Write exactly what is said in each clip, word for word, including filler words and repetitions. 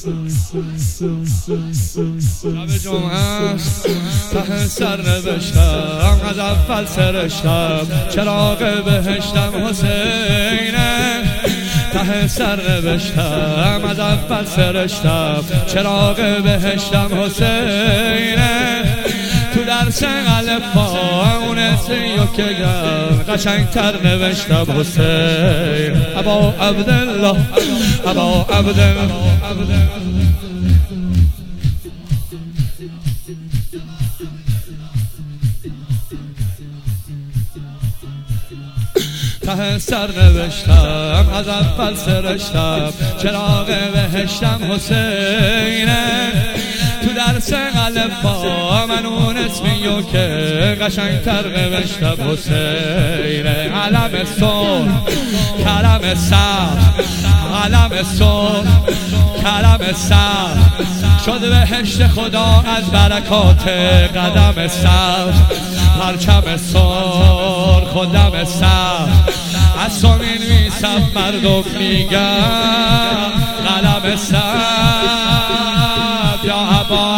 شب جمعه است ته سر نوشتم از اول سرشتم چراغ بهشتم حسینه ته سر نوشتم از اول سرشتم چراغ بهشتم حسینه تو درس الفا اون سیو که گم قشنگتر نوشتم حسین ابا عبدالله ابا عبدالله ته سر نوشتم از اول سرشتم چراغ بهشتم حسینه تو درس الفا من اون اسمیو که قشنگتر نوشتم حسینه علم صلح کرم صبر علم صلح کرم صبر شد بهشت خدا از برکات قدم صبر پرچم صلح خودم صبر از سمین میسم مردم میگم قلم صبر یا ابا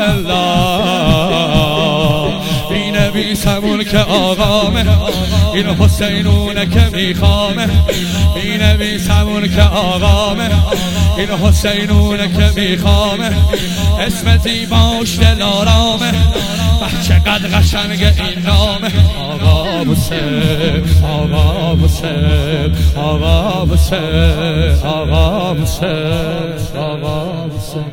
عبدالله بینویسمون که آقامه این حسینونه که میخوامه بینویسمون که آقامه این حسینونه که میخوامه اسم زیباش دلارامه چقدر قشنگ این نامه آقا حسین آقا حسین آقا حسین آقا حسین آقا حسین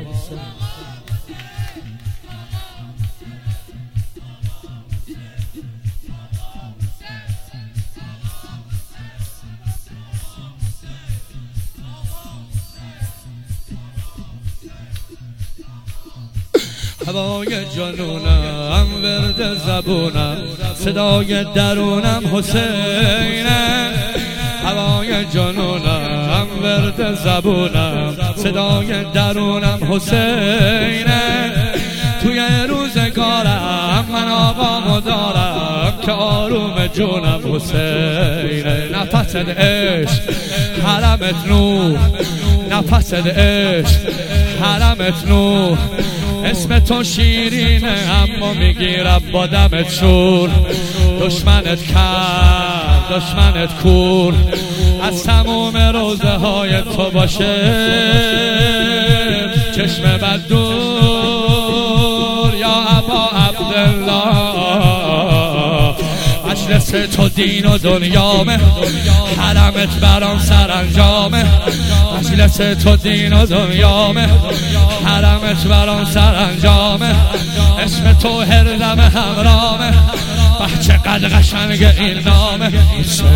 هوای جنونم ورد زبونم صدای درونم حسینه هوای جنونم ورد زبونم صدای درونم حسینه توی روزگارم من آقامو دارم که آروم جونم حسینه نفس عشق حرمت نور نفس عشق حرمت نور اسم تو شیرینه اما میگیرم با دمت شور دشمنت کرد دشمنت کور از تموم روزه های تو باشه چشم بد دور یا ابا عبدالله مجلس تو دین و دنیامه حرمت برام سرانجامه مجلس تو دین و دنیامه حرمت برام سرانجامه اسم تو هردم همرامه به چقدر قشنگ این نامه حسین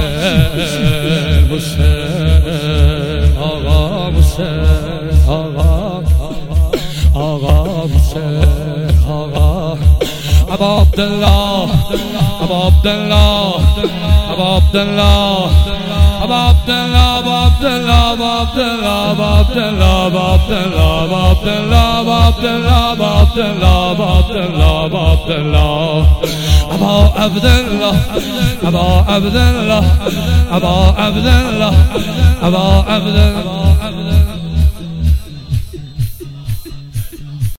حسین آقا حسین آقا آقا حسین آقا ابا عبدالله ابا عبدالله ابا عبدالله ابا عبدالله ابا عبدالله ابا عبدالله ابا عبدالله ابا عبدالله ابا عبدالله ابا عبدالله ابا عبدالله ابا عبدالله ابا عبدالله ابا عبدالله ابا عبدالله